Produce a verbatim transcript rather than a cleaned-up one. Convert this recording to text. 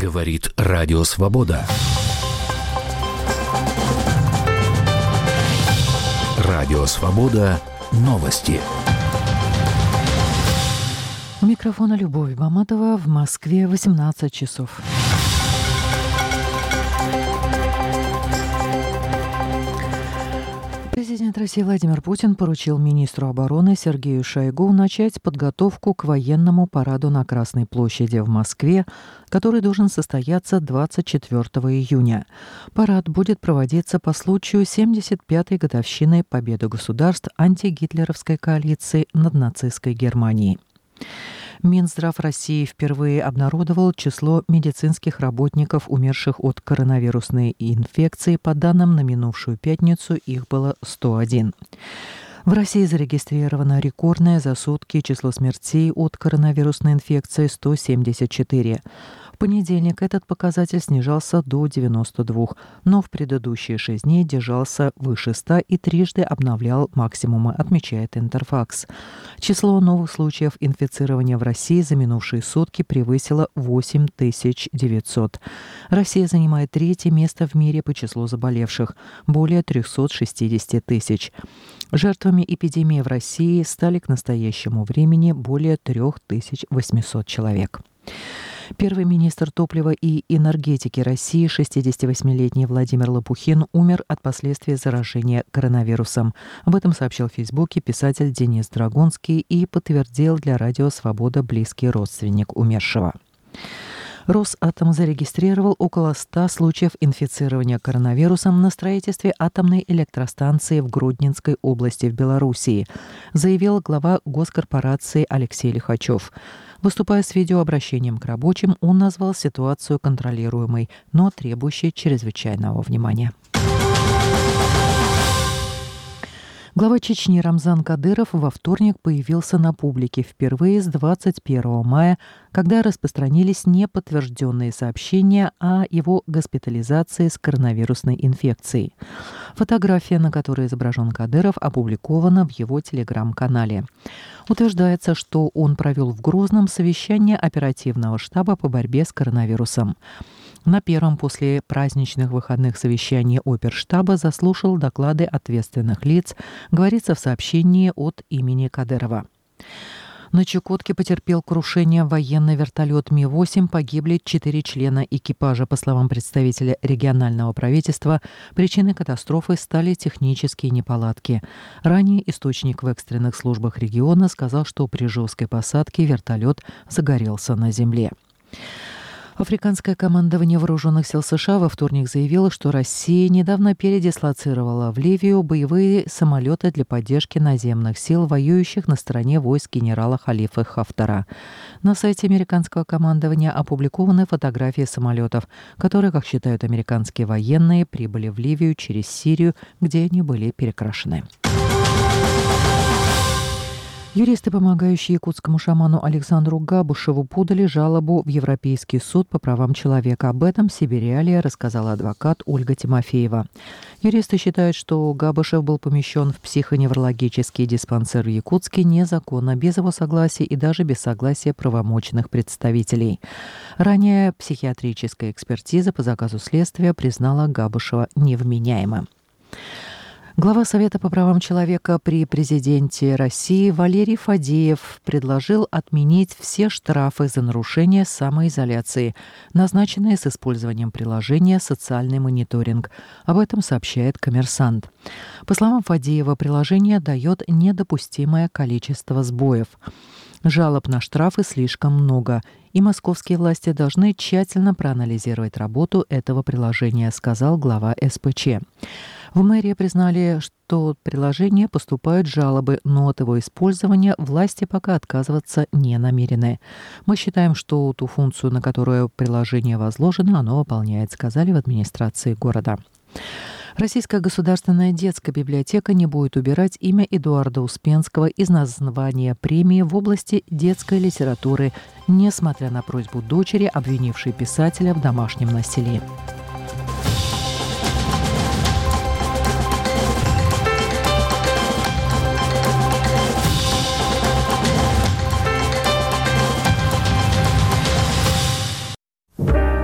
Говорит Радио Свобода. Радио Свобода. Новости. У микрофона Любовь Баматова. В Москве восемнадцать часов. Президент России Владимир Путин поручил министру обороны Сергею Шойгу начать подготовку к военному параду на Красной площади в Москве, который должен состояться двадцать четвёртого июня. Парад будет проводиться по случаю семьдесят пятой годовщины победы государств антигитлеровской коалиции над нацистской Германией. Минздрав России впервые обнародовал число медицинских работников, умерших от коронавирусной инфекции. По данным на минувшую пятницу, их было сто один. В России зарегистрировано рекордное за сутки число смертей от коронавирусной инфекции – сто семьдесят четыре. В понедельник этот показатель снижался до девяноста двух, но в предыдущие шесть дней держался выше ста и трижды обновлял максимумы, отмечает Интерфакс. Число новых случаев инфицирования в России за минувшие сутки превысило восемь тысяч девятьсот. Россия занимает третье место в мире по числу заболевших – более трехсот шестидесяти тысяч. Жертвами эпидемии в России стали к настоящему времени более трёх тысяч восьмисот человек. Первый министр топлива и энергетики России, шестидесятивосьмилетний Владимир Лопухин, умер от последствий заражения коронавирусом. Об этом сообщил в Фейсбуке писатель Денис Драгунский и подтвердил для Радио Свобода близкий родственник умершего. Росатом зарегистрировал около ста случаев инфицирования коронавирусом на строительстве атомной электростанции в Гродненской области в Белоруссии, заявил глава госкорпорации Алексей Лихачев. Выступая с видеообращением к рабочим, он назвал ситуацию контролируемой, но требующей чрезвычайного внимания. Глава Чечни Рамзан Кадыров во вторник появился на публике впервые с двадцать первого мая, когда распространились неподтвержденные сообщения о его госпитализации с коронавирусной инфекцией. Фотография, на которой изображен Кадыров, опубликована в его телеграм-канале. Утверждается, что он провел в Грозном совещание оперативного штаба по борьбе с коронавирусом. На первом после праздничных выходных совещании оперштаба заслушал доклады ответственных лиц, говорится в сообщении от имени Кадырова. На Чукотке потерпел крушение военный вертолет Ми восемь, погибли четыре члена экипажа. По словам представителя регионального правительства, причиной катастрофы стали технические неполадки. Ранее источник в экстренных службах региона сказал, что при жесткой посадке вертолет загорелся на земле. Африканское командование вооруженных сил США во вторник заявило, что Россия недавно передислоцировала в Ливию боевые самолеты для поддержки наземных сил, воюющих на стороне войск генерала Халифы Хафтара. На сайте американского командования опубликованы фотографии самолетов, которые, как считают американские военные, прибыли в Ливию через Сирию, где они были перекрашены. Юристы, помогающие якутскому шаману Александру Габушеву, подали жалобу в Европейский суд по правам человека. Об этом Сибириалия рассказала адвокат Ольга Тимофеева. Юристы считают, что Габушев был помещен в психоневрологический диспансер в Якутске незаконно, без его согласия и даже без согласия правомочных представителей. Ранее психиатрическая экспертиза по заказу следствия признала Габушева невменяемым. Глава Совета по правам человека при президенте России Валерий Фадеев предложил отменить все штрафы за нарушение самоизоляции, назначенные с использованием приложения «Социальный мониторинг». Об этом сообщает «Коммерсант». По словам Фадеева, приложение дает недопустимое количество сбоев. Жалоб на штрафы слишком много, и московские власти должны тщательно проанализировать работу этого приложения, сказал глава эс пэ че. В мэрии признали, что от приложения поступают жалобы, но от его использования власти пока отказываться не намерены. Мы считаем, что ту функцию, на которую приложение возложено, оно выполняет, сказали в администрации города. Российская государственная детская библиотека не будет убирать имя Эдуарда Успенского из названия премии в области детской литературы, несмотря на просьбу дочери, обвинившей писателя в домашнем насилии.